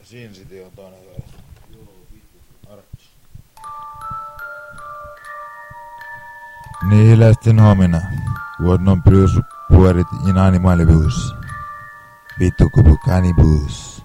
Sin City on toinen vielä. Nihilisten homina. What non plus puerit in animalibus. Vittu kupu cannibus.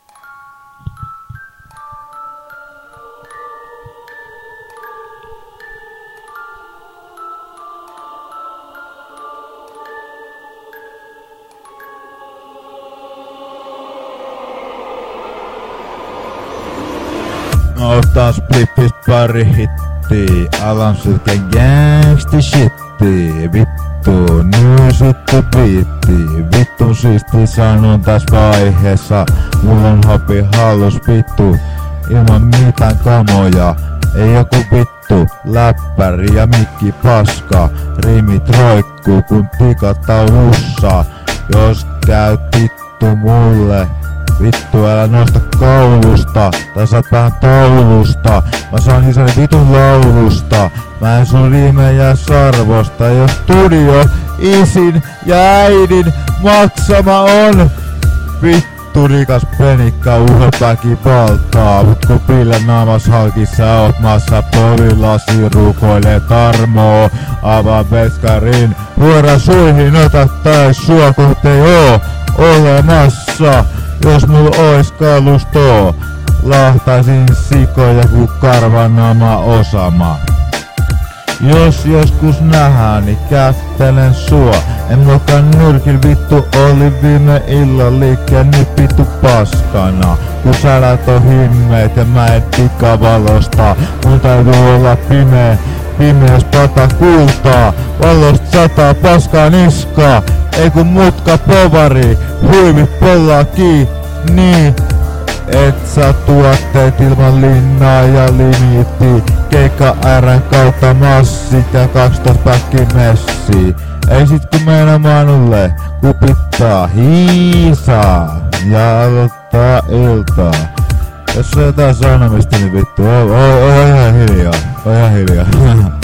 Otan splippis pari hitti, alan sylkän gangsti shitti. Vittu, nyysitty biitti. Vittu siisti sanon täs vaiheessa. Mulla on hapi hallus vittu, ilman mitään kamoja. Ei joku vittu, läppäri ja mikki paska. Riimit roikkuu kun tikataulussa. Jos käy vittu mulle, vittu älä nosta kaulusta, tai saat vähän taulusta. Mä saan isäni vitun laulusta. Mä en sun riimejä sarvosta. Jos studio isin ja äidin maksama on vittu rikas penikka uhopäki valtaa. Mut kun pillen naamas halki sä oot maassa polilasi rukoilee tarmoo. Avaa veskarin huora suihin ota tai sua kohti ei oo olemassa. Jos mulla ois kalustoo, lahtaisin sikoja ku karvanaama Osama. Jos joskus nähdään, niin kättelen sua. En mukaan nyrkil vittu oli viime illan liikkeen nyt vittu paskana. Kun sälät on himmeet ja mä en pikavalosta. Mun täytyy olla pimeäs pata kultaa. Valosta sataa paskaa niskaa. Ei kun mutka povari, huivit pollaa kiinni. Et saa tuotteet ilman linnaa ja limitti. Keikka R:n kautta massit ja 12 päkki messi. Ei sit kun mennä Manulle, kupittaa hiisaa ja aloittaa iltaa. Jos on jotain sanomista niin vittu, oo ihan hiljaa,